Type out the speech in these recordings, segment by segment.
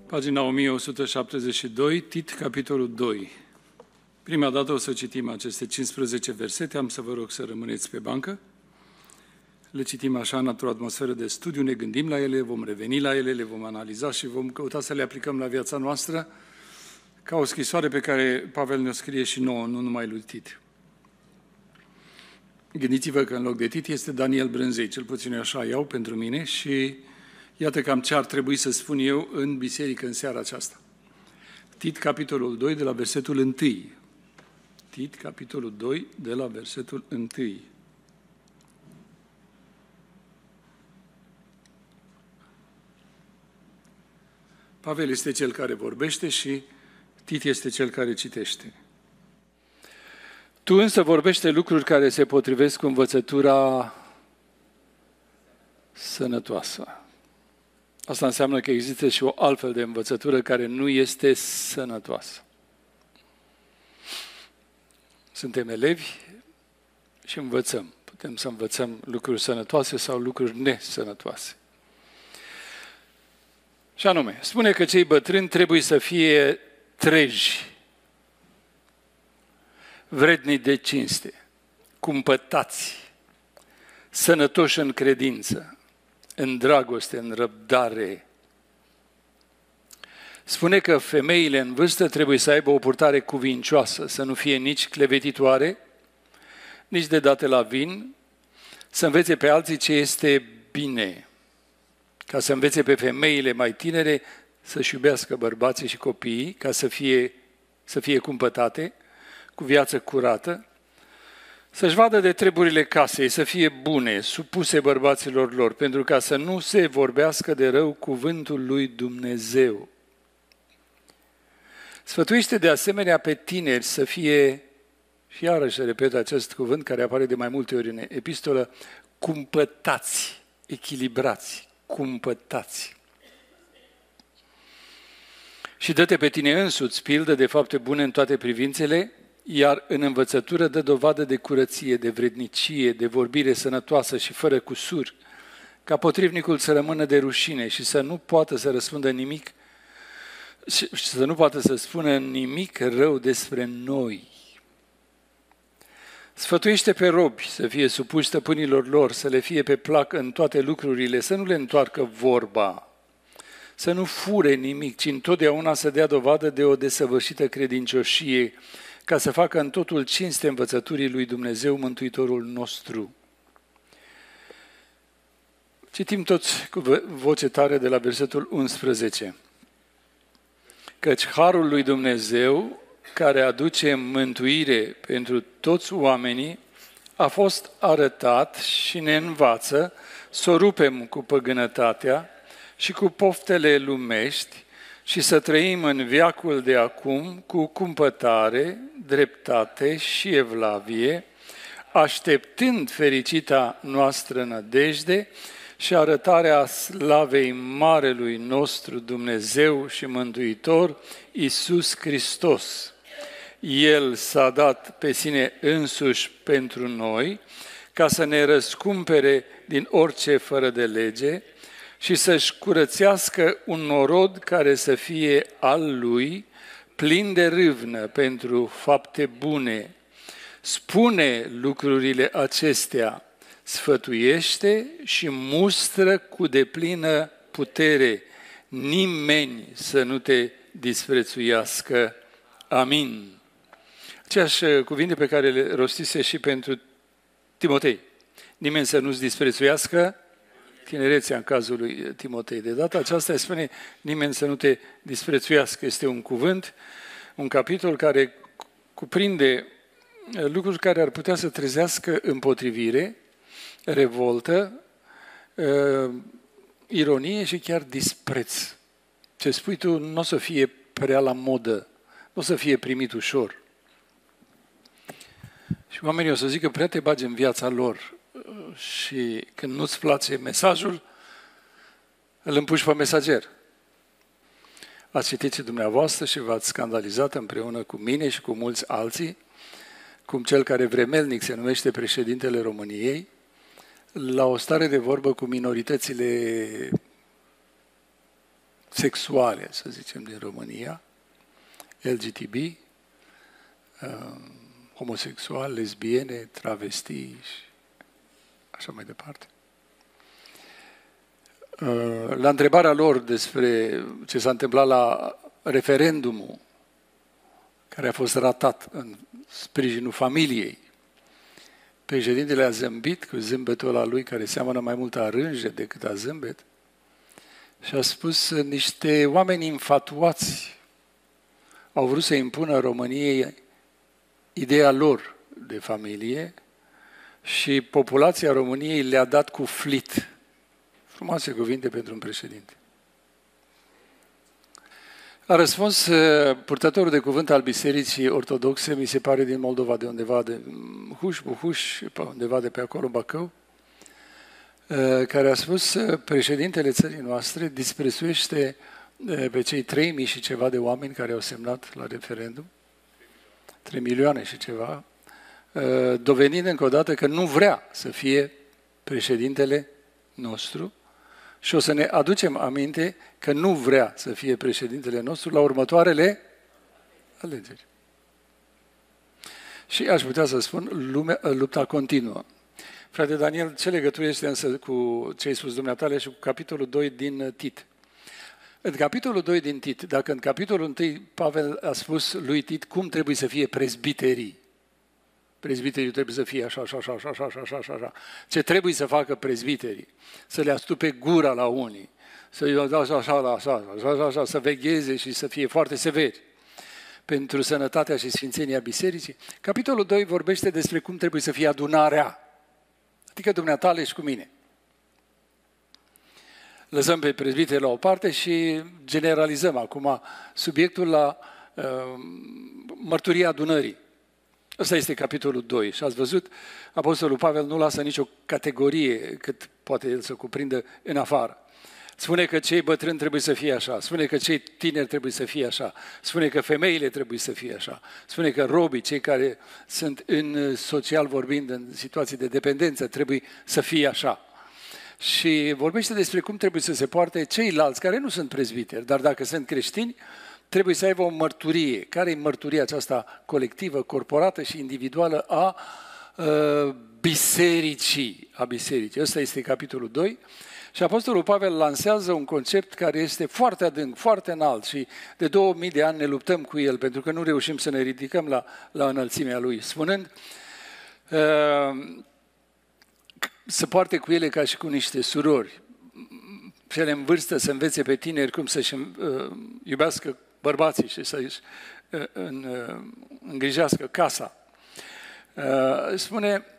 Pagina 1172, Tit, capitolul 2. Prima dată o să citim aceste 15 versete, am să vă rog să rămâneți pe bancă. Le citim așa într-o atmosferă de studiu, ne gândim la ele, vom reveni la ele, le vom analiza și vom căuta să le aplicăm la viața noastră ca o scrisoare pe care Pavel ne-o scrie și nouă, nu numai lui Tit. Gândiți-vă că în loc de Tit este Daniel Brânzei, cel puțin eu așa iau pentru mine și iată cam ce ar trebui să spun eu în biserică în seara aceasta. Tit, capitolul 2, de la versetul 1. Tit, capitolul 2, de la versetul 1. Pavel este cel care vorbește și Tit este cel care citește. Tu însă vorbește lucruri care se potrivesc cu învățătura sănătoasă. Asta înseamnă că există și o altfel de învățătură care nu este sănătoasă. Suntem elevi și învățăm. Putem să învățăm lucruri sănătoase sau lucruri nesănătoase. Și anume, spune că cei bătrâni trebuie să fie treji, vrednici de cinste, cumpătați, sănătoși în credință, în dragoste, în răbdare. Spune că femeile în vârstă trebuie să aibă o purtare cuvincioasă, să nu fie nici clevetitoare, nici de date la vin, să învețe pe alții ce este bine, ca să învețe pe femeile mai tinere să-și iubească bărbații și copiii, ca să fie cumpătate, cu viață curată, să-și vadă de treburile casei, să fie bune, supuse bărbaților lor, pentru ca să nu se vorbească de rău cuvântul lui Dumnezeu. Sfătuiește de asemenea pe tineri să fie, și iarăși repet acest cuvânt care apare de mai multe ori în epistolă, cumpătați, echilibrați, cumpătați. Și dă-te pe tine însuți pildă de fapte bune în toate privințele, iar în învățătură dă dovadă de curăție, de vrednicie, de vorbire sănătoasă și fără cusur, ca potrivnicul să rămână de rușine și să nu poată să răspundă nimic și să nu poată să spună nimic rău despre noi. Sfătuiește pe robi să fie supuși stăpânilor lor, să le fie pe plac în toate lucrurile, să nu le întoarcă vorba, să nu fure nimic, ci întotdeauna să dea dovadă de o desăvârșită credincioșie, ca să facă în totul cinste învățăturii lui Dumnezeu, Mântuitorul nostru. Citim toți cu voce tare de la versetul 11. Căci harul lui Dumnezeu, care aduce mântuire pentru toți oamenii, a fost arătat și ne învață să o rupem cu păgânătatea și cu poftele lumești și să trăim în veacul de acum cu cumpătare, dreptate și evlavie, așteptând fericita noastră nădejde și arătarea slavei Marelui nostru Dumnezeu și Mântuitor, Iisus Hristos. El s-a dat pe sine însuși pentru noi, ca să ne răscumpere din orice fără de lege și să-și curățească un norod care să fie al lui, plin de râvnă pentru fapte bune. Spune lucrurile acestea, sfătuiește și mustră cu deplină putere. Nimeni să nu te disprețuiască. Amin. Aceeași cuvinte pe care le rostise și pentru Timotei. Nimeni să nu-ți disprețuiască tinerețea în cazul lui Timotei. De data aceasta îi spune nimeni să nu te disprețuiască. Este un cuvânt, un capitol care cuprinde lucruri care ar putea să trezească împotrivire, revoltă, ironie și chiar dispreț. Ce spui tu nu o să fie prea la modă, nu o să fie primit ușor. Și oamenii o să zică prea te bagi în viața lor și când nu-ți place mesajul, îl împuși pe mesager. Ați citit și dumneavoastră și v-ați scandalizat împreună cu mine și cu mulți alții, cum cel care vremelnic se numește președintele României, la o stare de vorbă cu minoritățile sexuale, să zicem, din România, LGTB, homosexuali, lesbiene, travestii și așa mai departe. La întrebarea lor despre ce s-a întâmplat la referendumul care a fost ratat în sprijinul familiei, președintele a zâmbit cu zâmbetul ăla lui care seamănă mai mult a rânje decât a zâmbet și a spus: niște oameni infatuați au vrut să impună României ideea lor de familie și populația României le-a dat cu flit. Frumoase cuvinte pentru un președinte. A răspuns purtătorul de cuvânt al Bisericii Ortodoxe, mi se pare din Moldova, de undeva de Buhuș, undeva de pe acolo, Bacău, care a spus: președintele țării noastre disprețuiește pe cei 3.000 și ceva de oameni care au semnat la referendum, 3 milioane și ceva, dovedind încă o dată că nu vrea să fie președintele nostru și o să ne aducem aminte că nu vrea să fie președintele nostru la următoarele alegeri. Și aș putea să spun, lupta continuă. Frate Daniel, ce legătură este însă cu ce ai spus dumneavoastră și cu capitolul 2 din Tit? În capitolul 2 din Tit, dacă în capitolul 1 Pavel a spus lui Tit cum trebuie să fie prezbiterii, prezbiterii trebuie să fie așa. Ce trebuie să facă prezbiterii? Să le astupe gura la unii, să vegheze și să fie foarte severi pentru sănătatea și sfințenia bisericii. Capitolul 2 vorbește despre cum trebuie să fie adunarea, adică dumneatale și cu mine. Lăsăm pe prezbiteri la o parte și generalizăm acum subiectul la mărturia adunării. Ăsta este capitolul 2 și ați văzut, Apostolul Pavel nu lasă nicio categorie cât poate el să cuprindă în afară. Spune că cei bătrâni trebuie să fie așa, spune că cei tineri trebuie să fie așa, spune că femeile trebuie să fie așa, spune că robii, cei care sunt în social vorbind, în situații de dependență, trebuie să fie așa. Și vorbește despre cum trebuie să se poarte ceilalți care nu sunt prezbiteri, dar dacă sunt creștini, trebuie să aibă o mărturie. Care e mărturia aceasta colectivă, corporată și individuală a bisericii? Ăsta este capitolul 2. Și Apostolul Pavel lansează un concept care este foarte adânc, foarte înalt și de 2000 de ani ne luptăm cu el pentru că nu reușim să ne ridicăm la înălțimea lui, spunând să poarte cu ele ca și cu niște surori, cele în vârstă să învețe pe tineri cum să-și iubească bărbații și să-și îngrijească casa. Spune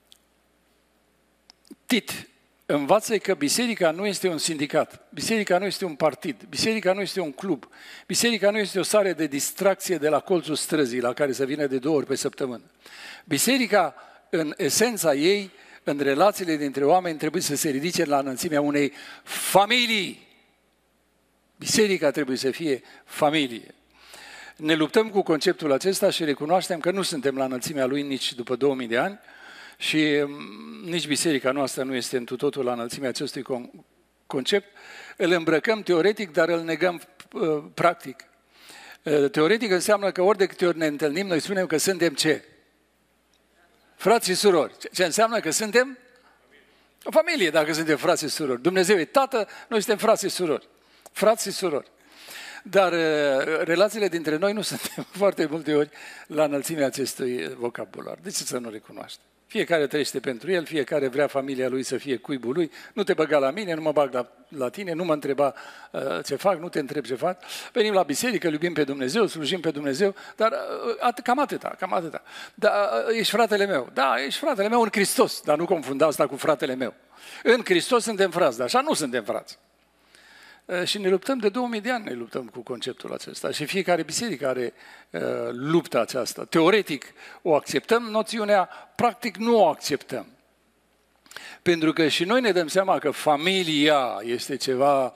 Tit, învață că biserica nu este un sindicat, biserica nu este un partid, biserica nu este un club, biserica nu este o sală de distracție de la colțul străzii la care să vină de 2 ori pe săptămână. Biserica, în esența ei, în relațiile dintre oameni, trebuie să se ridice la înălțimea unei familii. Biserica trebuie să fie familie. Ne luptăm cu conceptul acesta și recunoaștem că nu suntem la înălțimea lui nici după 2000 de ani și nici biserica noastră nu este întru totul la înălțimea acestui concept. Îl îmbrăcăm teoretic, dar îl negăm practic. Teoretic înseamnă că ori de câte ori ne întâlnim, noi spunem că suntem ce? Frați și surori. Ce înseamnă că suntem? O familie, dacă suntem frați și surori. Dumnezeu e tată, noi suntem frați și surori. Frați și surori. Dar relațiile dintre noi nu suntem foarte multe ori la înălțimea acestui vocabular. De ce să nu recunoaște? Fiecare trăiește pentru el, fiecare vrea familia lui să fie cuibul lui. Nu te băga la mine, nu mă bag la tine, nu mă întreba ce fac, nu te întreb ce fac. Venim la biserică, iubim pe Dumnezeu, slujim pe Dumnezeu, dar cam atâta. Da, ești fratele meu. Da, ești fratele meu în Hristos, dar nu confunda asta cu fratele meu. În Hristos suntem frați, dar așa nu suntem frați. Și ne luptăm de 2000 de ani, ne luptăm cu conceptul acesta. Și fiecare biserică are lupta aceasta. Teoretic o acceptăm noțiunea, practic nu o acceptăm. Pentru că și noi ne dăm seama că familia este ceva...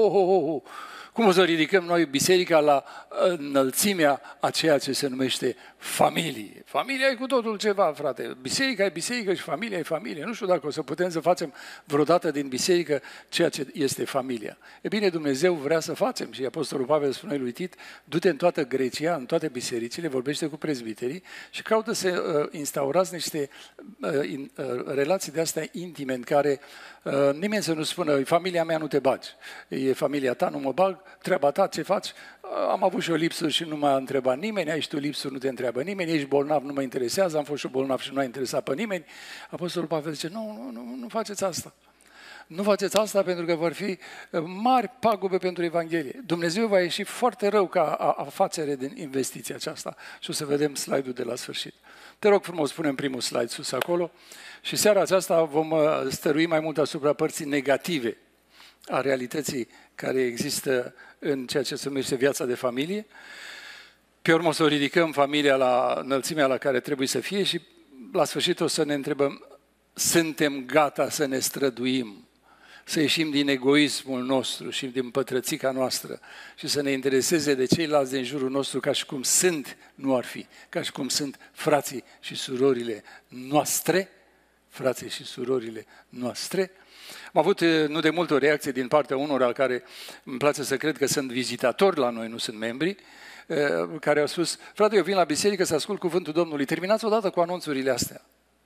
Cum o să ridicăm noi biserica la înălțimea a ceea ce se numește familie. Familia e cu totul ceva, frate. Biserica e biserică și familia e familie. Nu știu dacă o să putem să facem vreodată din biserică ceea ce este familia. E bine, Dumnezeu vrea să facem și Apostolul Pavel spune lui Tit, du-te în toată Grecia, în toate bisericile, vorbește cu prezbiterii și caută să instaurați niște relații de astea intime în care nimeni să nu spună, e familia mea, nu te bagi. E familia ta, nu mă bag, treaba ta, ce faci? Am avut și o lipsă și nu m-a întrebat nimeni, ai și tu lipsuri, nu te întreabă nimeni, ești bolnav, nu mă interesează, am fost și bolnav și nu a interesat pe nimeni. Apostolul Pavel zice, nu faceți asta. Nu faceți asta pentru că vor fi mari pagube pentru Evanghelie. Dumnezeu va ieși foarte rău ca afacere din investiția aceasta. Și o să vedem slide-ul de la sfârșit. Te rog frumos, punem primul slide sus acolo. Și seara aceasta vom stărui mai mult asupra părții negative a realității care există în ceea ce se numește viața de familie. Pe urmă o să o ridicăm familia la înălțimea la care trebuie să fie și la sfârșit o să ne întrebăm, suntem gata să ne străduim, să ieșim din egoismul nostru și din pătrățica noastră și să ne intereseze de ceilalți din jurul nostru ca și cum sunt, nu ar fi, ca și cum sunt frații și surorile noastre, frații și surorile noastre. Am avut nu de mult o reacție din partea unora care îmi place să cred că sunt vizitatori la noi, nu sunt membri, care au spus, frate, eu vin la biserică să ascult cuvântul Domnului, terminați odată cu anunțurile astea.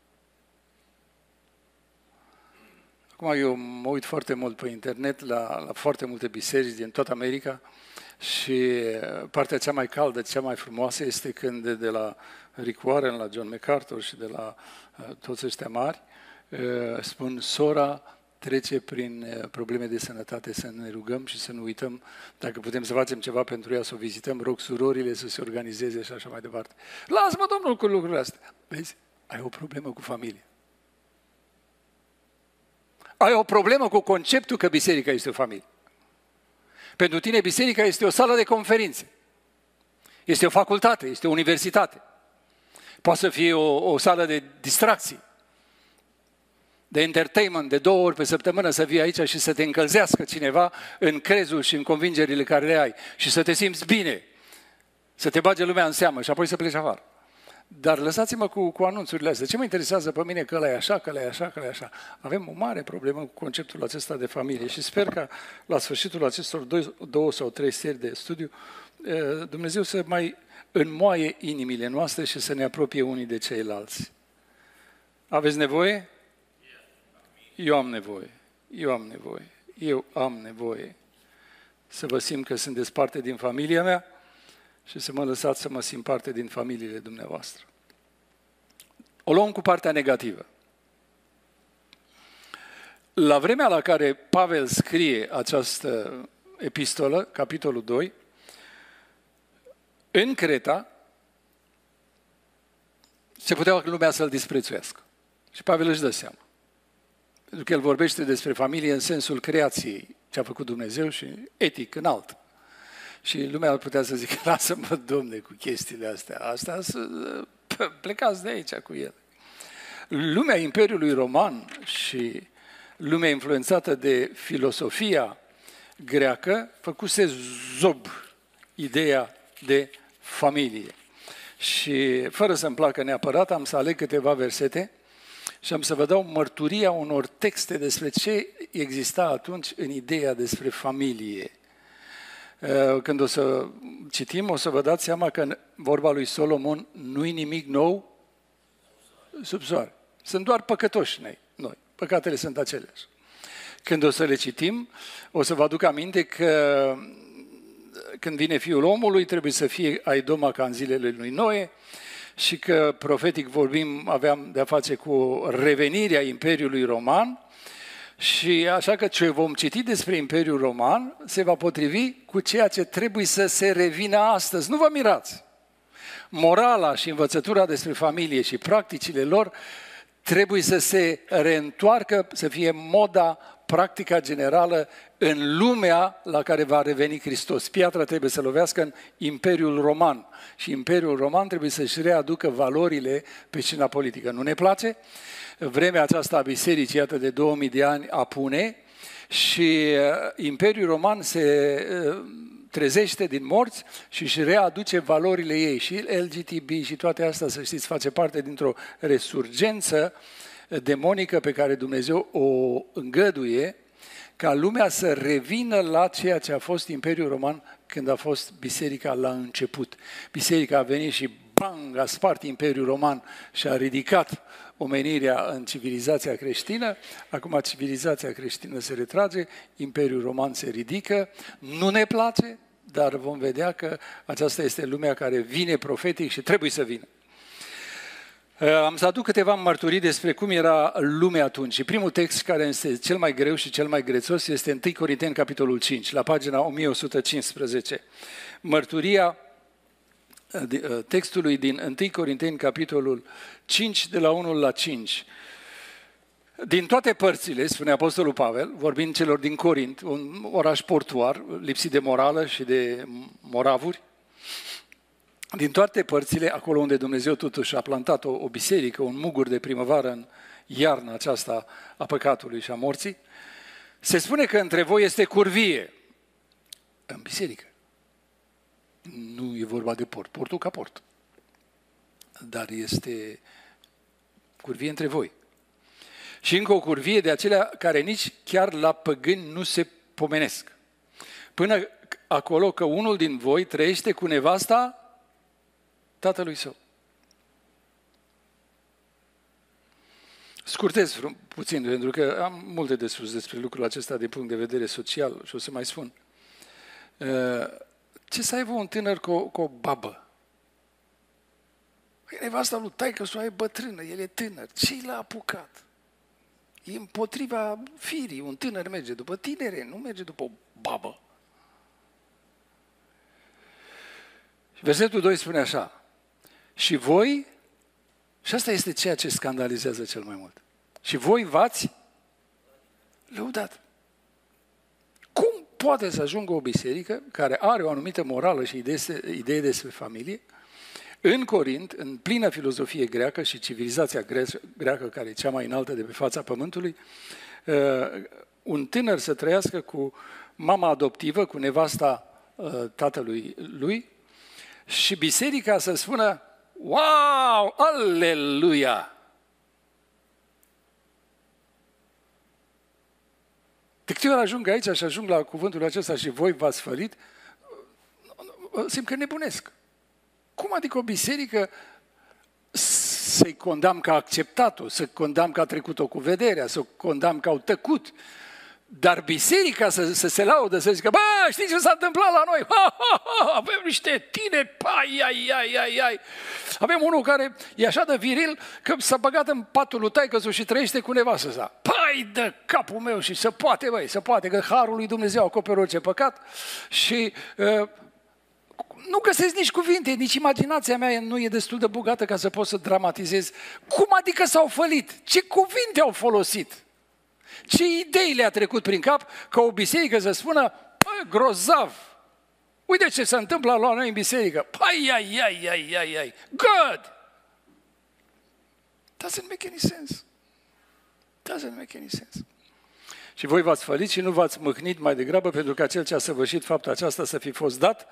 Acum eu mă uit foarte mult pe internet la foarte multe biserici din toată America și partea cea mai caldă, cea mai frumoasă este când de la Rick Warren, la John MacArthur și de la toți ăștia mari spun, sora trece prin probleme de sănătate, să ne rugăm și să nu uităm, dacă putem să facem ceva pentru ea, să o vizităm, rog surorile să se organizeze și așa mai departe. Lasă-mă, Domnul, cu lucrurile astea. Vezi, ai o problemă cu familie. Ai o problemă cu conceptul că biserica este o familie. Pentru tine biserica este o sală de conferințe. Este o facultate, este o universitate. Poate să fie o sală de distracții, de entertainment, de 2 ori pe săptămână să vii aici și să te încălzească cineva în crezul și în convingerile care le ai și să te simți bine, să te bage lumea în seamă și apoi să pleci afară. Dar lăsați-mă cu anunțurile astea. Ce mă interesează pe mine că ăla e așa, că ăla e așa, că ăla e așa. Avem o mare problemă cu conceptul acesta de familie și sper că la sfârșitul acestor 2 sau 3 seri de studiu Dumnezeu să mai înmoaie inimile noastre și să ne apropie unii de ceilalți. Aveți nevoie? Eu am nevoie să vă simt că sunteți parte din familia mea și să mă lăsați să mă simt parte din familiile dumneavoastră. O luăm cu partea negativă. La vremea la care Pavel scrie această epistolă, capitolul 2, în Creta, se putea lumea să-l disprețuiască. Și Pavel își dă seama. Pentru că el vorbește despre familie în sensul creației, ce a făcut Dumnezeu și etic înalt. Și lumea ar putea să zică, lasă-mă, Domne, cu chestiile astea, plecați de aici cu ele. Lumea Imperiului Roman și lumea influențată de filosofia greacă făcuse zob ideea de familie. Și fără să-mi placă neapărat, am să aleg câteva versete și am să vă dau mărturia unor texte despre ce exista atunci în ideea despre familie. Când o să citim, o să vă dați seama că în vorba lui Solomon nu-i nimic nou sub soare. Sunt doar păcătoși noi. Păcatele sunt aceleași. Când o să le citim, o să vă aduc aminte că când vine Fiul omului, trebuie să fie Aidoma ca în zilele lui Noe și că, profetic vorbim, aveam de-a face cu revenirea Imperiului Roman și așa că ce vom citi despre Imperiul Roman se va potrivi cu ceea ce trebuie să se revină astăzi. Nu vă mirați! Morala și învățătura despre familie și practicile lor trebuie să se reîntoarcă, să fie moda, practica generală în lumea la care va reveni Hristos. Piatra trebuie să lovească în Imperiul Roman și Imperiul Roman trebuie să-și readucă valorile pe scena politică. Nu ne place? Vremea aceasta a bisericii, iată, de 2000 de ani apune și Imperiul Roman se trezește din morți și își readuce valorile ei. Și LGTB și toate astea, să știți, face parte dintr-o resurgență demonică pe care Dumnezeu o îngăduie ca lumea să revină la ceea ce a fost Imperiul Roman când a fost biserica la început. Biserica a venit și bang, a spart Imperiul Roman și a ridicat omenirea în civilizația creștină. Acum civilizația creștină se retrage, Imperiul Roman se ridică, nu ne place, dar vom vedea că aceasta este lumea care vine profetic și trebuie să vină. Am să aduc câteva mărturii despre cum era lumea atunci. Și primul text care este cel mai greu și cel mai grețos este 1 Corinteni, capitolul 5, la pagina 1115. Mărturia textului din 1 Corinteni, capitolul 5, de la 1 la 5. Din toate părțile, spune Apostolul Pavel, vorbind celor din Corint, un oraș portuar, lipsit de morală și de moravuri, din toate părțile, acolo unde Dumnezeu totuși a plantat o biserică, un mugur de primăvară în iarna aceasta a păcatului și a morții, se spune că între voi este curvie în biserică. Nu e vorba de port, portul ca port, dar este curvie între voi. Și încă o curvie de acelea care nici chiar la păgâni nu se pomenesc. Până acolo că unul din voi trăiește cu nevasta tatălui său. Scurtez puțin, pentru că am multe de spus despre lucrul acesta din punct de vedere social și o să mai spun. Ce să aibă un tânăr cu o babă? Nevasta lui taică-su e bătrână, el e tânăr. Ce l-a apucat? E împotriva firii. Un tânăr merge după tinere, nu merge după o babă. Versetul 2 spune așa. Și voi, și asta este ceea ce scandalizează cel mai mult, și voi v-ați lăudat. Cum poate să ajungă o biserică care are o anumită morală și idee despre familie, în Corint, în plină filozofie greacă și civilizația greacă, care e cea mai înaltă de pe fața pământului, un tânăr să trăiască cu mama adoptivă, cu nevasta tatălui lui, și biserica să spună: wow, aleluia! De câte ori ajung aici și ajung la cuvântul acesta și voi v-ați fălit, simt că nebunesc. Cum adică o biserică să-i condamn că a acceptat-o, să condamn că a trecut-o cu vederea, să condamn că au tăcut, dar biserica să se laudă, să zică: bă, știi ce s-a întâmplat la noi? Ha, ha, ha, avem niște tineri, ai. Avem unul care e așa de viril că s-a băgat în patul lui taică-su și trăiește cu nevastă sa. Pai de capul meu, și se poate, băi, se poate, că harul lui Dumnezeu acoperă orice păcat. Și nu găsesc nici cuvinte, nici imaginația mea nu e destul de bogată ca să pot să dramatizez. Cum adică s-au fălit? Ce cuvinte au folosit? Ce idei le-a trecut prin cap ca o biserică să spună: bă, grozav, uite ce se întâmplă la noi în biserică. Ai. Good! Doesn't make any sense. Doesn't make any sense. Și voi v-ați fălit și nu v-ați mâhnit mai degrabă pentru că cel ce a săvârșit fapta aceasta să fi fost dat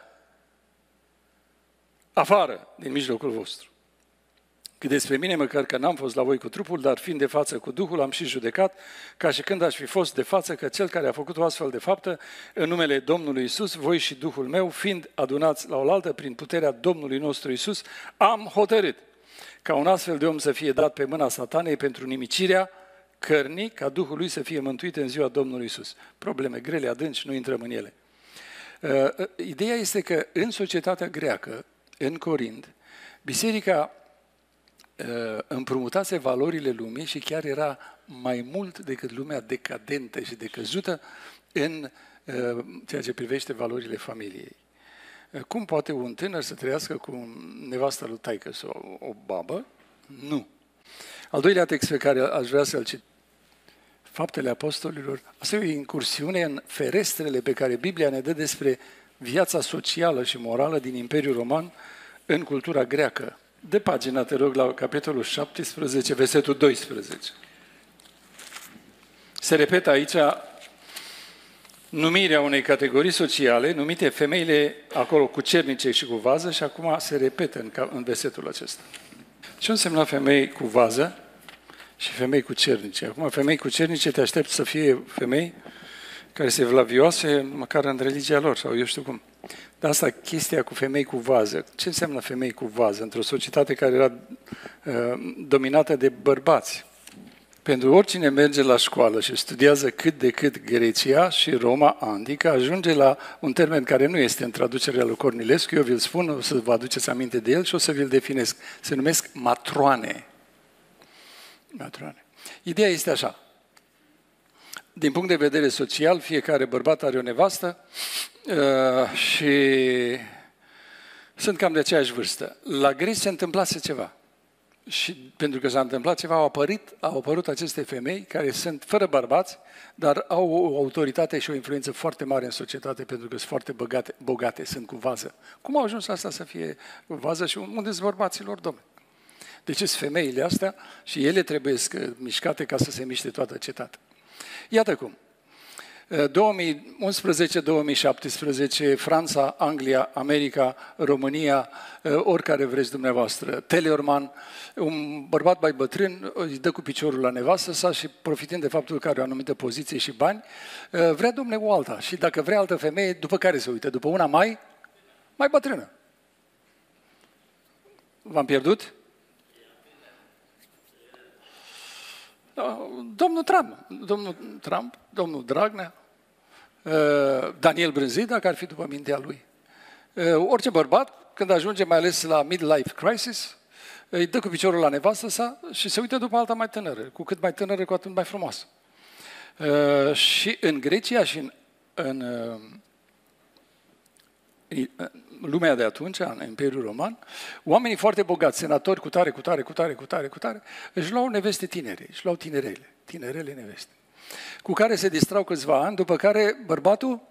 afară din mijlocul vostru. Cât despre mine, măcar că n-am fost la voi cu trupul, dar fiind de față cu Duhul, am și judecat, ca și când aș fi fost de față, că cel care a făcut o astfel de faptă, în numele Domnului Iisus, voi și Duhul meu, fiind adunați la oaltă prin puterea Domnului nostru Iisus, am hotărât ca un astfel de om să fie dat pe mâna satanei pentru nimicirea cărnii, ca Duhul lui să fie mântuit în ziua Domnului Iisus. Probleme grele, adânci, nu intrăm în ele. Ideea este că în societatea greacă, în Corint, biserica împrumutase valorile lumii și chiar era mai mult decât lumea decadentă și decăzută în ceea ce privește valorile familiei. Cum poate un tânăr să trăiască cu nevasta lui taică sau o babă? Nu. Al doilea text pe care aș vrea să-l citesc, Faptele Apostolilor, asta e o incursiune în ferestrele pe care Biblia ne dă despre viața socială și morală din Imperiul Roman în cultura greacă. De pagina, te rog, la capitolul 17, versetul 12. Se repetă aici numirea unei categorii sociale, numite femeile acolo cu cernice și cu vază, și acum se repetă în versetul acesta. Ce însemna femei cu vază și femei cu cernice? Acum, femei cu cernice te aștept să fie femei care se vlavioase măcar în religia lor, sau eu știu cum. Dar asta, chestia cu femei cu vază, ce înseamnă femei cu vază într-o societate care era dominată de bărbați? Pentru oricine merge la școală și studiază cât de cât Grecia și Roma antică, ajunge la un termen care nu este în traducerea lui Cornilescu, eu vi-l spun, o să vă aduceți aminte de el și o să vi-l definesc. Se numesc matroane. Matroane. Ideea este așa. Din punct de vedere social, fiecare bărbat are o nevastă și sunt cam de aceeași vârstă. La greci se întâmplase ceva. Și pentru că s-a întâmplat ceva, au apărut aceste femei care sunt fără bărbați, dar au o autoritate și o influență foarte mare în societate pentru că sunt foarte bogate, sunt cu vază. Cum au ajuns asta să fie cu vază și unde sunt bărbaților, domnule? Deci sunt femeile astea și ele trebuie mișcate ca să se miște toată cetatea. Iată cum. 2011-2017, Franța, Anglia, America, România, oricare vreți dumneavoastră, Teleorman, un bărbat mai bătrân îi dă cu piciorul la nevastă sa și profitând de faptul că are o anumită poziție și bani, vrea, domne, o alta. Și dacă vrea altă femeie, după care se uită? După una mai bătrână. V-am pierdut? Domnul Trump, domnul Dragnea, Daniel Brânzit, dacă ar fi după mintea lui. Orice bărbat, când ajunge mai ales la midlife crisis, îi dă cu piciorul la nevastă sa și se uită după alta mai tânără. Cu cât mai tânără, cu atât mai frumoasă. Și în Grecia și în lumea de atunci, în Imperiul Roman, oamenii foarte bogați, senatori cu tare, își luau neveste tinere, își luau tinerele neveste, cu care se distrau câțiva ani, după care bărbatul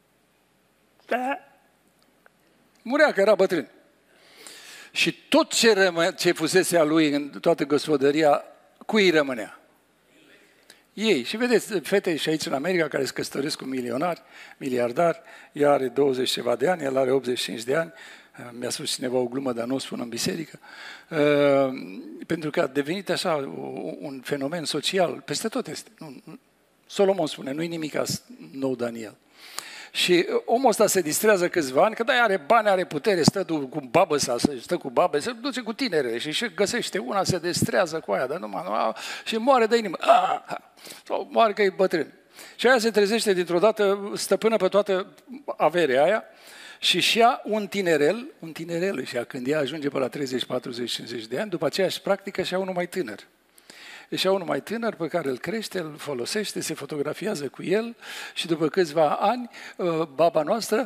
murea, că era bătrân. Și tot ce fusese a lui în toată gospodăria, cui îi rămânea? Ei. Și vedeți, fete și aici în America care se căsătoresc cu milionari, miliardari, ea are 20 ceva de ani, el are 85 de ani, mi-a spus cineva o glumă, dar nu o spun în biserică, pentru că a devenit așa un fenomen social, peste tot este. Solomon spune, nu-i nimic nou, Daniel. Și omul ăsta se distrează câțiva ani, că da, are bani, are putere, stă cu babă sa, stă cu babă, se duce cu tinerele și găsește una, se distrează cu aia, dar numai, și moare de inimă. Sau moare că e bătrân. Și aia se trezește dintr-o dată, stăpână pe toată averea aia și ia un tinerel și când ea ajunge pe la 30, 40, 50 de ani, după aceea își practică și ia unul mai tânăr. Își ia unul mai tânăr pe care îl crește, îl folosește, se fotografiază cu el și după câțiva ani, baba noastră,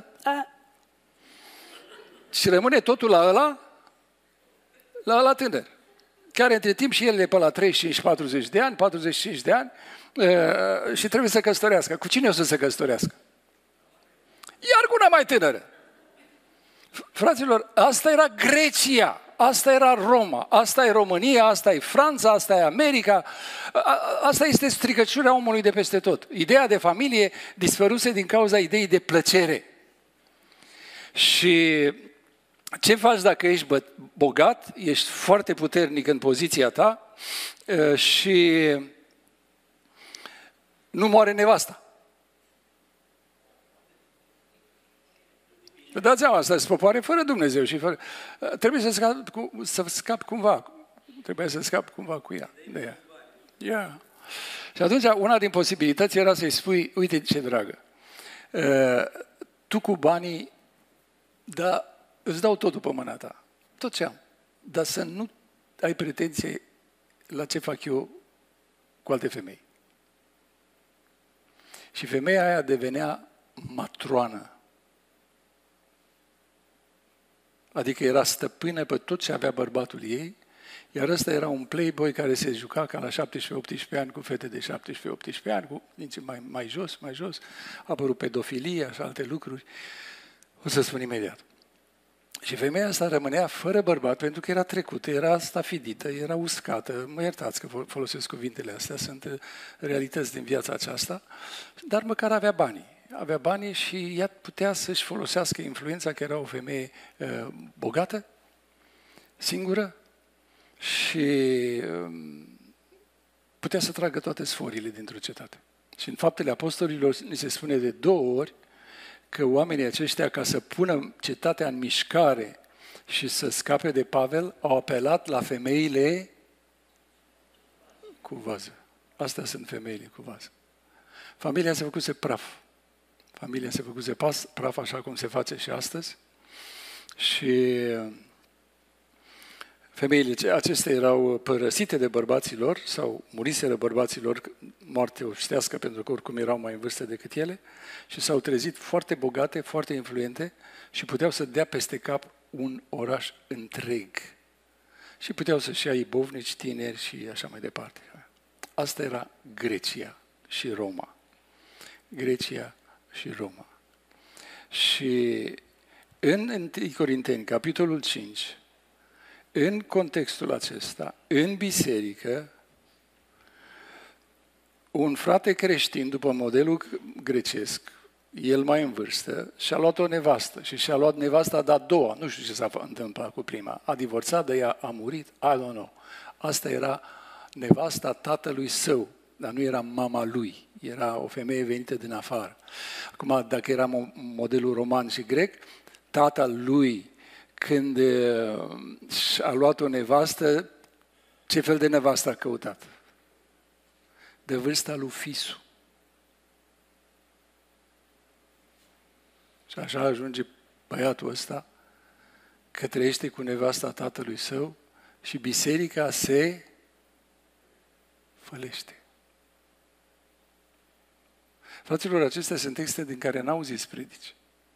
și rămâne totul la ăla tânăr, care între timp și el e pe la 35-40 de ani, 45 de ani și trebuie să căsătorească. Cu cine o să se căsătorească? Iar cu una mai tânără. Fraților, asta era Grecia. Asta era Roma, asta e România, asta e Franța, asta e America, asta este stricăciunea omului de peste tot. Ideea de familie dispăruse din cauza ideii de plăcere. Și ce faci dacă ești bogat, ești foarte puternic în poziția ta și nu moare nevasta? Vă dați seama, asta se popoare fără Dumnezeu și fără... Trebuie să scap cumva. Trebuie să scap cumva cu ea. De ea. Yeah. Și atunci, una din posibilități era să-i spui, uite ce dragă, tu cu banii, da, îți dau totul pe mâna ta. Tot ce am. Dar să nu ai pretenție la ce fac eu cu alte femei. Și femeia aia devenea matroană. Adică era stăpână pe tot ce avea bărbatul ei, iar ăsta era un playboy care se juca ca la 17-18 ani cu fete de 17-18 ani, cu dinții mai jos, a apărut pedofilia și alte lucruri. O să spun imediat. Și femeia asta rămânea fără bărbat pentru că era trecută, era stafidită, era uscată. Mă iertați că folosesc cuvintele astea, sunt realități din viața aceasta, dar măcar avea banii. avea banii și ea putea să-și folosească influența, că era o femeie bogată, singură, și putea să tragă toate sforile dintr-o cetate. Și în Faptele Apostolilor ni se spune de 2 ori că oamenii aceștia, ca să pună cetatea în mișcare și să scape de Pavel, au apelat la femeile cu vază. Astea sunt femeile cu vază. Familia se făcuse praf. Familia se făcuse praf așa cum se face și astăzi. Și femeile acestea erau părăsite de bărbații lor sau muriseră bărbații lor, moarte oștească, pentru că oricum erau mai în vârstă decât ele, și s-au trezit foarte bogate, foarte influente și puteau să dea peste cap un oraș întreg. Și puteau să-și ia ibovnici, tineri și așa mai departe. Asta era Grecia și Roma. Grecia și Roma. Și în 1 Corinteni, capitolul 5, în contextul acesta, în biserică, un frate creștin, după modelul grecesc, el mai în vârstă, și-a luat o nevastă și și-a luat nevasta de-a doua. Nu știu ce s-a întâmplat cu prima. A divorțat, de ea a murit, I don't know. Asta era nevasta tatălui său, dar nu era mama lui. Era o femeie venită din afară. Acum, dacă era modelul roman și grec, tatăl lui, când a luat o nevastă, ce fel de nevastă a căutat? De vârsta lui fisul. Și așa ajunge băiatul ăsta, că trăiește cu nevasta tatălui său și biserica se fălește. Fraților, acestea sunt texte din care n-au zis predici.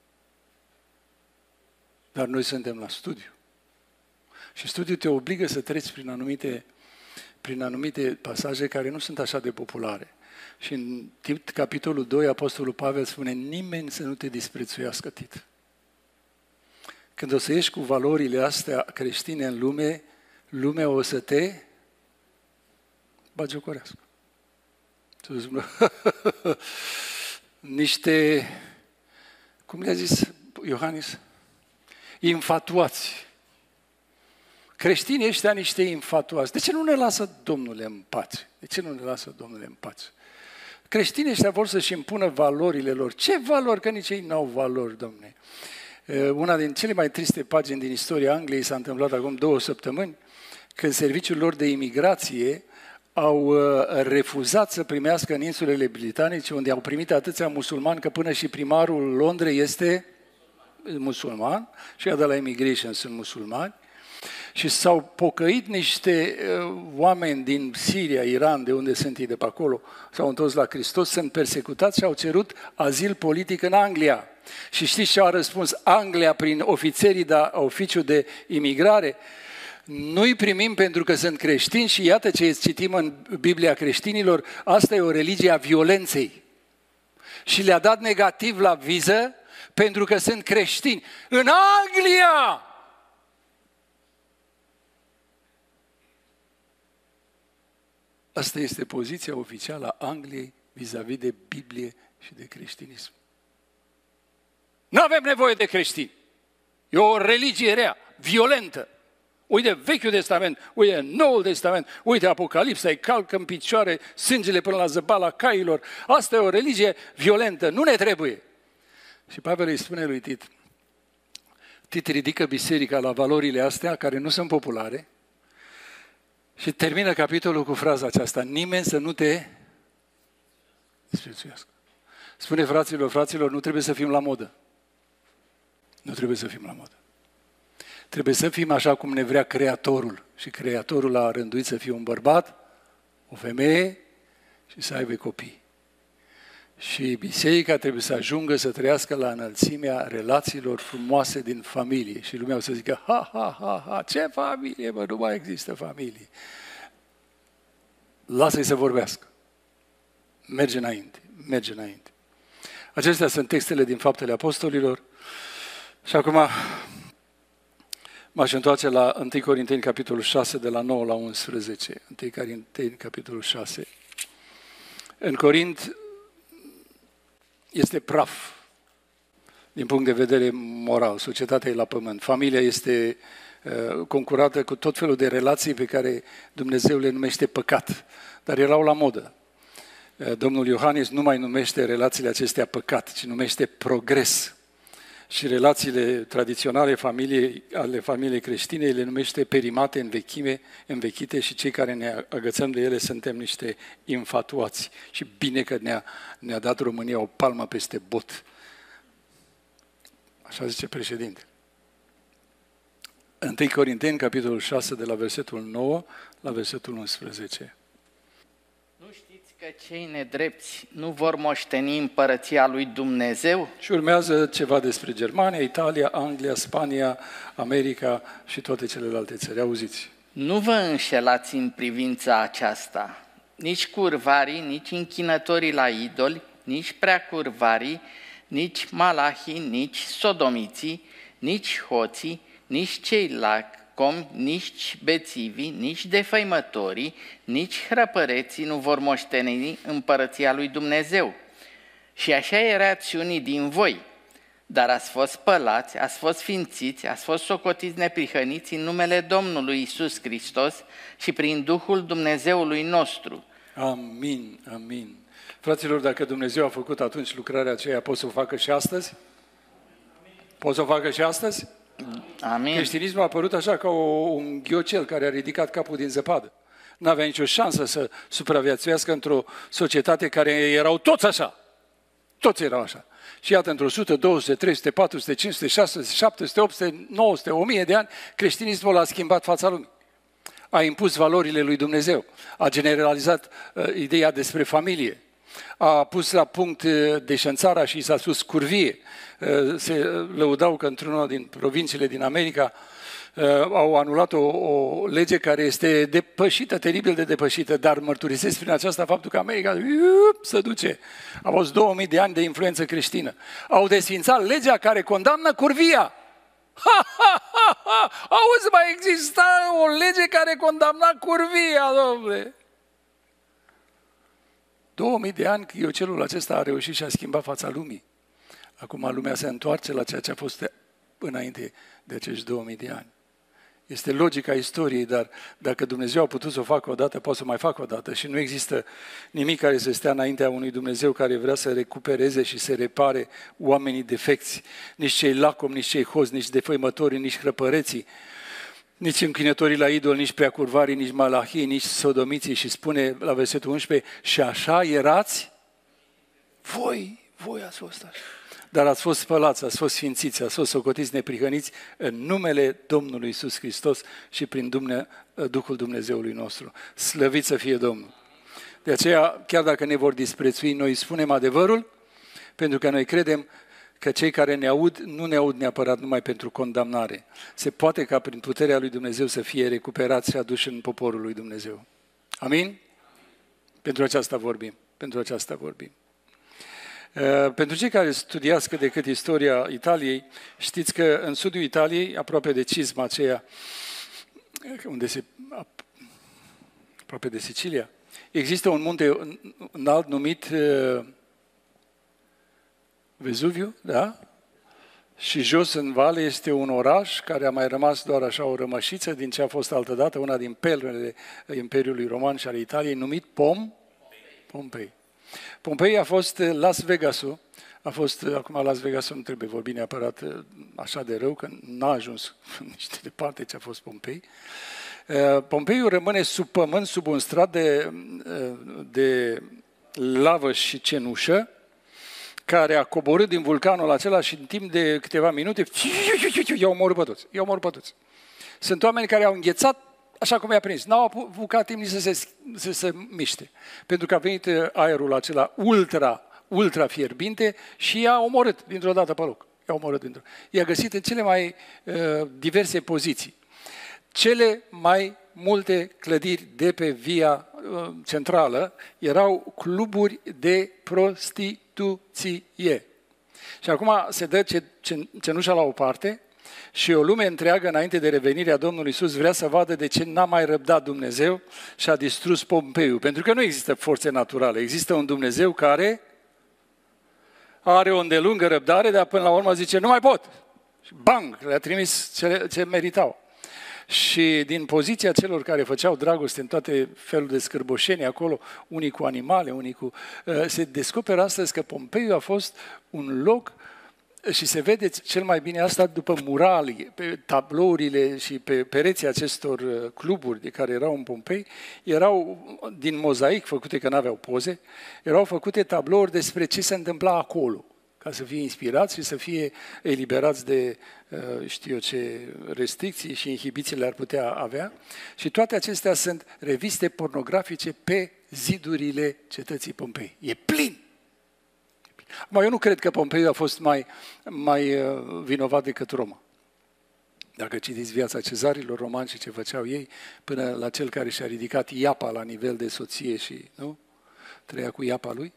Dar noi suntem la studiu. Și studiul te obligă să treci prin anumite pasaje care nu sunt așa de populare. Și în capitolul 2, Apostolul Pavel spune: nimeni să nu te disprețuiască, Tit. Când o să ieși cu valorile astea creștine în lume, lumea o să te bagiocorească. Să spună, niște, cum le-a zis Iohannis? Infatuați. Creștinii ăștia niște infatuați. De ce nu ne lasă Domnule în pace? De ce nu ne lasă Domnule în pace? Creștinii ăștia vor să-și impună valorile lor. Ce valori? Că nici ei n-au valori, Domne. Una din cele mai triste pagini din istoria Angliei s-a întâmplat acum 2 săptămâni, când serviciul lor de imigrație au refuzat să primească în insulele britanice, unde au primit atâția musulmani, că până și primarul Londrei este musulman, și ea de la Immigration sunt musulmani, și s-au pocăit niște oameni din Siria, Iran, de unde sunt ei de pe acolo, s-au întors la Hristos, sunt persecutați și au cerut azil politic în Anglia. Și știți ce a răspuns Anglia prin ofițerii de oficiu de imigrare? Nu-i primim pentru că sunt creștini și iată ce citim în Biblia creștinilor, asta e o religie a violenței. Și le-a dat negativ la viză pentru că sunt creștini. În Anglia! Asta este poziția oficială a Angliei vis-a-vis de Biblie și de creștinism. Nu avem nevoie de creștini. E o religie rea, violentă. Uite Vechiul Testament, uite Noul Testament, uite Apocalipsa, îi calcă în picioare sângele până la zăbala cailor. Asta e o religie violentă, nu ne trebuie. Și Pavel îi spune lui Tit, Tit ridică biserica la valorile astea care nu sunt populare și termină capitolul cu fraza aceasta: nimeni să nu te disprețuiască. Spune fraților, nu trebuie să fim la modă. Nu trebuie să fim la modă. Trebuie să fim așa cum ne vrea Creatorul. Și Creatorul a rânduit să fie un bărbat, o femeie și să aibă copii. Și biserica trebuie să ajungă să trăiască la înălțimea relațiilor frumoase din familie. Și lumea o să zică, ha, ce familie, bă, nu mai există familie. Lasă-i să vorbească. Merge înainte. Acestea sunt textele din Faptele Apostolilor. Și acum m-aș întoarce la 1 Corinteni, capitolul 6, de la 9 la 11. 1 Corinteni, capitolul 6. În Corint este praf din punct de vedere moral. Societatea e la pământ. Familia este concurată cu tot felul de relații pe care Dumnezeu le numește păcat, dar erau la modă. Domnul Iohannis nu mai numește relațiile acestea păcat, ci numește progres. Și relațiile tradiționale ale familiei creștine le numește perimate, învechite și cei care ne agățăm de ele suntem niște infatuați. Și bine că ne-a dat România o palmă peste bot. Așa zice președinte. 1 Corinteni, capitolul 6, de la versetul 9 la versetul 11. Nu știți că cei nedrepți nu vor moșteni împărăția lui Dumnezeu? Și urmează ceva despre Germania, Italia, Anglia, Spania, America și toate celelalte țări. Auziți? Nu vă înșelați în privința aceasta. Nici curvarii, nici închinătorii la idoli, nici preacurvarii, nici malahii, nici sodomiții, nici hoții, nici cei lacomi, nici bețivii, nici defăimătorii, nici hrăpăreții nu vor moșteni împărăția lui Dumnezeu. Și așa erați unii din voi, dar ați fost spălați, ați fost sfințiți, ați fost socotiți neprihăniți în numele Domnului Iisus Hristos și prin Duhul Dumnezeului nostru. Amin, amin. Fraților, dacă Dumnezeu a făcut atunci lucrarea aceea, poate să o facă și astăzi? Poate să o facă și astăzi? Amin. Creștinismul a apărut așa ca un ghiocel care a ridicat capul din zăpadă. N-avea nicio șansă să supraviețuiască într-o societate care erau toți așa. Toți erau așa. Și iată, într-o 100, 200, 300, 400, 500, 600, 700, 800, 900, 1000 de ani, creștinismul a schimbat fața lumii. A impus valorile lui Dumnezeu. A generalizat ideea despre familie. A pus la punct deșanțarea și i s-a spus curvie. Se lăudau că într-una din provinciile din America au anulat o lege care este depășită, teribil de depășită, dar mărturisesc prin aceasta faptul că America se duce. A fost 2000 de ani de influență creștină. Au desfințat legea care condamnă curvia. Ha, ha, ha, ha! Auzi, mai exista o lege care condamna curvia, domnule! 2000 de ani ghiocelul acesta a reușit și a schimbat fața lumii. Acum lumea se întoarce la ceea ce a fost înainte de acești 2000 de ani. Este logica istoriei, dar dacă Dumnezeu a putut să o facă odată, poate să o mai facă odată. Și nu există nimic care să stea înaintea unui Dumnezeu care vrea să recupereze și să repare oamenii defecți. Nici cei lacomi, nici cei hoți, nici defăimătorii, nici hrăpăreții, nici închinătorii la idol, nici preacurvarii, nici malahii, nici sodomiții. Și spune la versetul 11, și așa erați voi ați fost așa. Dar ați fost spălați, ați fost sfințiți, ați fost socotiți neprihăniți în numele Domnului Iisus Hristos și prin Duhul Dumnezeului nostru. Slăvit să fie Domnul! De aceea, chiar dacă ne vor disprețui, noi spunem adevărul, pentru că noi credem că cei care ne aud, nu ne aud neapărat numai pentru condamnare. Se poate ca prin puterea lui Dumnezeu să fie recuperați și aduși în poporul lui Dumnezeu. Amin? Pentru aceasta vorbim. Pentru aceasta vorbim. Pentru cei care studiați cât de cât istoria Italiei, știți că în sudul Italiei, aproape de Cisma aceea, aproape de Sicilia, există un munte înalt numit Vezuviu, da? Și jos în vale este un oraș care a mai rămas doar așa o rămășiță din ce a fost altădată, una din perlele Imperiului Roman și al Italiei, numit Pompei. Pompei a fost Las Vegasul, acum Las Vegasul nu trebuie vorbi neapărat așa de rău, că n-a ajuns nici de departe ce a fost Pompei. Pompeiul rămâne sub pământ, sub un strat de lavă și cenușă, care a coborât din vulcanul acela și în timp de câteva minute i-au omorât pe toți. Sunt oameni care au înghețat așa cum i-a prins. N-au apucat timp nici să se miște. Pentru că a venit aerul acela ultra fierbinte și i-a omorât dintr-o dată pe loc. I-a găsit în cele mai diverse poziții. Cele mai multe clădiri de pe via centrală erau cluburi de prostituție. Și acum se dă cenușa la o parte și o lume întreagă înainte de revenirea Domnului Iisus vrea să vadă de ce n-a mai răbdat Dumnezeu și a distrus Pompeiul. Pentru că nu există forțe naturale, există un Dumnezeu care are o îndelungă răbdare, dar până la urmă zice, nu mai pot. Și bang, le-a trimis ce meritau. Și din poziția celor care făceau dragoste în toate felul de scârboșeni acolo, unii cu animale, unii cu... Se descoperă astăzi că Pompeiu a fost un loc, și se vede cel mai bine asta după muralii, pe tablourile și pe pereții acestor cluburi de care erau în Pompei, erau din mozaic făcute, că n-aveau poze, erau făcute tablouri despre ce se întâmpla acolo, ca să fie inspirați și să fie eliberați de, știu eu ce, restricții și inhibiții le-ar putea avea. Și toate acestea sunt reviste pornografice pe zidurile cetății Pompei. E plin! Eu nu cred că Pompeiu a fost mai vinovat decât Roma. Dacă citiți viața cezarilor romani și ce făceau ei, până la cel care și-a ridicat iapa la nivel de soție și nu trăia cu iapa lui,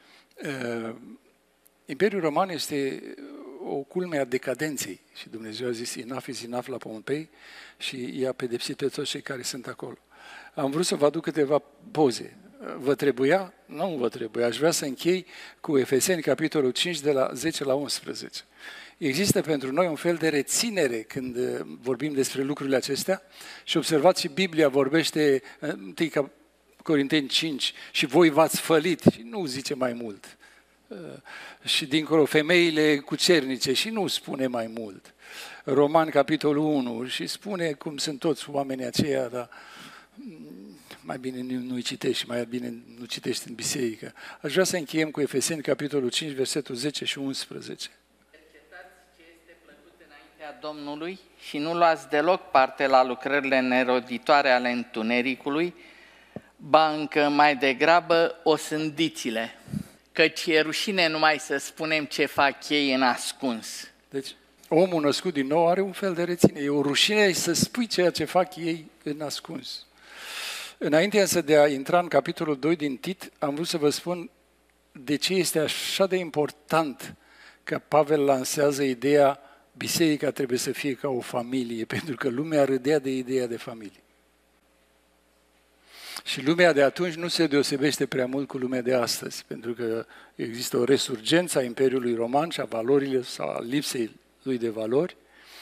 Imperiul Roman este o culme a decadenței și Dumnezeu a zis enough is enough la Pompei și i-a pedepsit pe toți cei care sunt acolo. Am vrut să vă aduc câteva poze. Vă trebuia? Nu vă trebuia. Aș vrea să închei cu Efeseni, capitolul 5, de la 10 la 11. Există pentru noi un fel de reținere când vorbim despre lucrurile acestea și observați și Biblia vorbește, întâi ca Corinteni 5, și voi v-ați fălit, și nu zice mai mult. Și dincolo femeile cucernice și nu spune mai mult. Roman, capitolul 1, și spune cum sunt toți oamenii aceia, dar mai bine nu-i citești și mai bine nu citești în biserică. Aș vrea să încheiem cu Efeseni, capitolul 5, versetul 10 și 11. Cercetați ce este plăcut înaintea Domnului și nu luați deloc parte la lucrările neroditoare ale întunericului, ba încă mai degrabă osândiți-le, căci e rușine numai să spunem ce fac ei în ascuns. Deci, omul născut din nou are un fel de reținere. E o rușine să spui ceea ce fac ei în ascuns. Înainte însă de a intra în capitolul 2 din Tit, am vrut să vă spun de ce este așa de important că Pavel lansează ideea biserica trebuie să fie ca o familie, pentru că lumea râdea de ideea de familie. Și lumea de atunci nu se deosebește prea mult cu lumea de astăzi, pentru că există o resurgență a Imperiului Roman și a valorilor sau a lipsei lui de valori.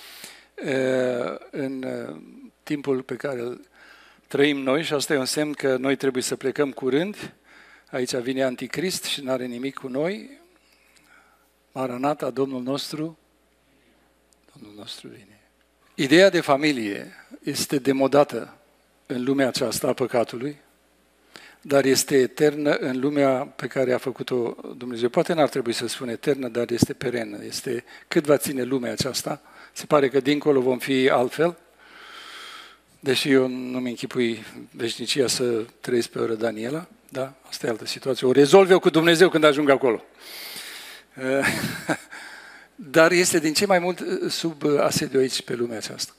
În timpul pe care îl trăim noi, și asta e un semn că noi trebuie să plecăm curând. Aici vine Anticrist și nu are nimic cu noi. Maranata, Domnul nostru vine. Ideea de familie este demodată în lumea aceasta a păcatului, dar este eternă în lumea pe care a făcut-o Dumnezeu. Poate n-ar trebui să spun eternă, dar este perenă. Este cât va ține lumea aceasta. Se pare că dincolo vom fi altfel, deși eu nu-mi închipui veșnicia să trăiesc pe oră Daniela, da? Asta e altă situație. O rezolv eu cu Dumnezeu când ajung acolo. Dar este din ce mai mult sub asediu aici pe lumea aceasta.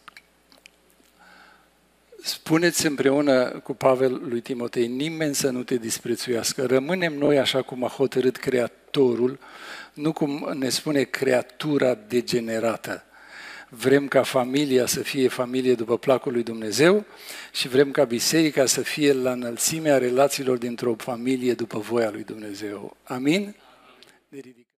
Spuneți împreună cu Pavel lui Timotei, nimeni să nu te disprețuiască. Rămânem noi așa cum a hotărât Creatorul, nu cum ne spune creatura degenerată. Vrem ca familia să fie familie după placul lui Dumnezeu și vrem ca biserica să fie la înălțimea relațiilor dintr-o familie după voia lui Dumnezeu. Amin? Ne ridicăm.